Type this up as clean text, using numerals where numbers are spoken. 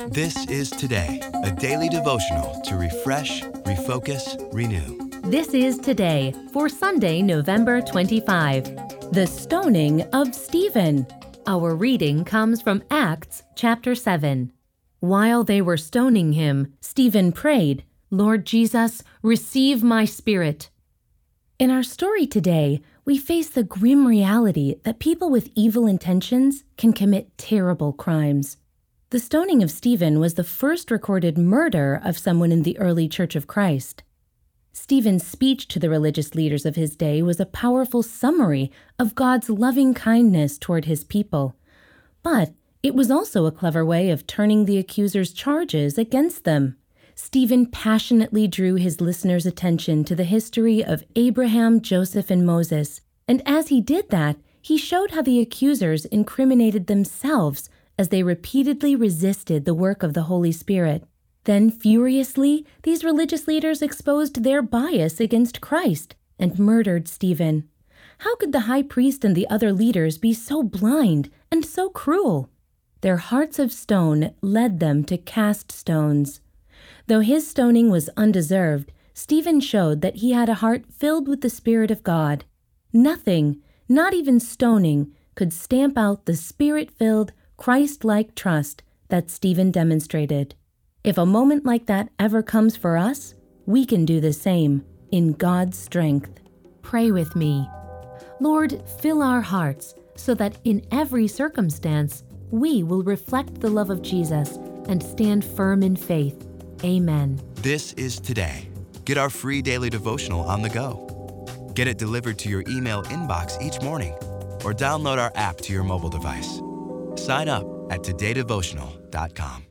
This is Today, a daily devotional to refresh, refocus, renew. This is Today for Sunday, November 25. The stoning of Stephen. Our reading comes from Acts chapter 7. While they were stoning him, Stephen prayed, "Lord Jesus, receive my spirit." In our story today, we face the grim reality that people with evil intentions can commit terrible crimes. The stoning of Stephen was the first recorded murder of someone in the early Church of Christ. Stephen's speech to the religious leaders of his day was a powerful summary of God's loving kindness toward his people. But it was also a clever way of turning the accuser's charges against them. Stephen passionately drew his listeners' attention to the history of Abraham, Joseph, and Moses, and as he did that, he showed how the accusers incriminated themselves as they repeatedly resisted the work of the Holy Spirit. Then, furiously, these religious leaders exposed their bias against Christ and murdered Stephen. How could the high priest and the other leaders be so blind and so cruel? Their hearts of stone led them to cast stones. Though his stoning was undeserved, Stephen showed that he had a heart filled with the Spirit of God. Nothing, not even stoning, could stamp out the Spirit-filled, Christ-like trust that Stephen demonstrated. If a moment like that ever comes for us, we can do the same in God's strength. Pray with me. Lord, fill our hearts so that in every circumstance, we will reflect the love of Jesus and stand firm in faith. Amen. This is Today. Get our free daily devotional on the go. Get it delivered to your email inbox each morning or download our app to your mobile device. Sign up at todaydevotional.com.